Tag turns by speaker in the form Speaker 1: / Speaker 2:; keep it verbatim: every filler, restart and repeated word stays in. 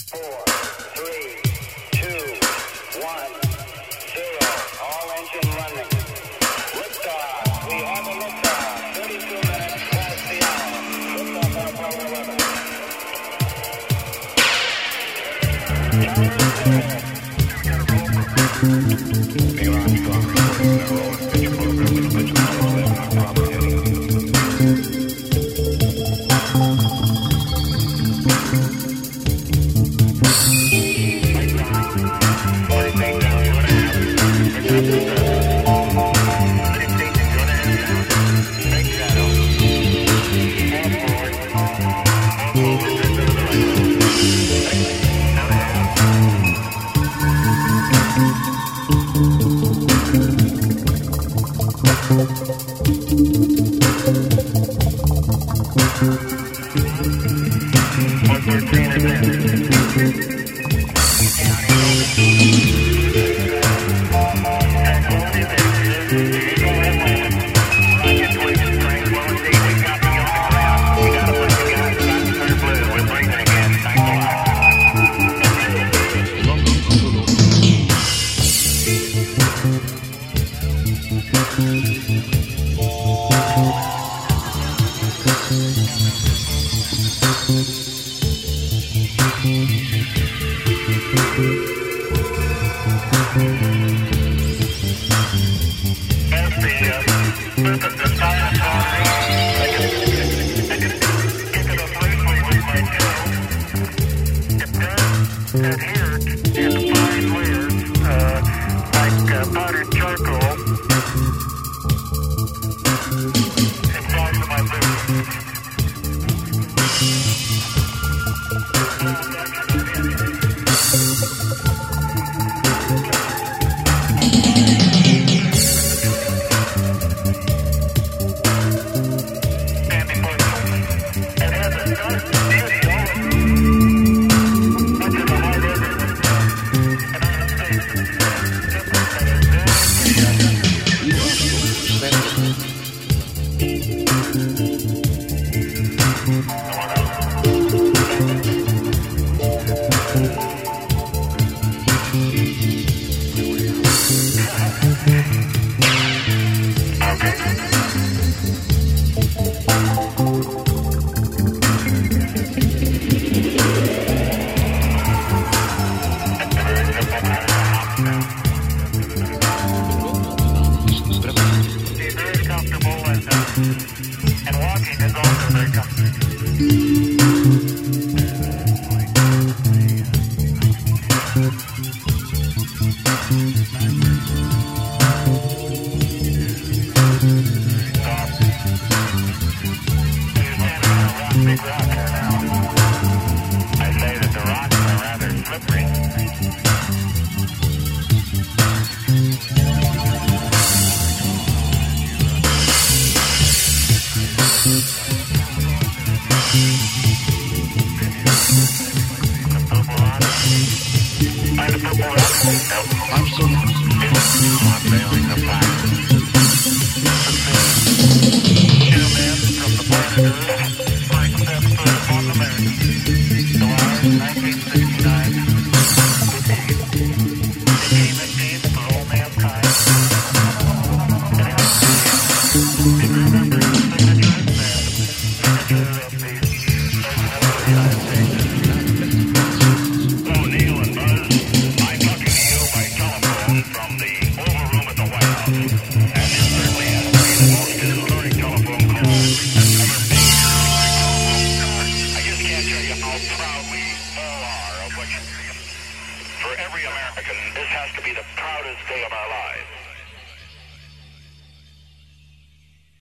Speaker 1: four, three, two, one, zero. All engine running. Liftoff. We have a liftoff. thirty-two minutes past the hour. Liftoff on Apollo eleven. Neil Armstrong reporting the roll and pitch program with a bunch of Apollo eleven on proper heading.
Speaker 2: For every American, this has to be the proudest day of our lives.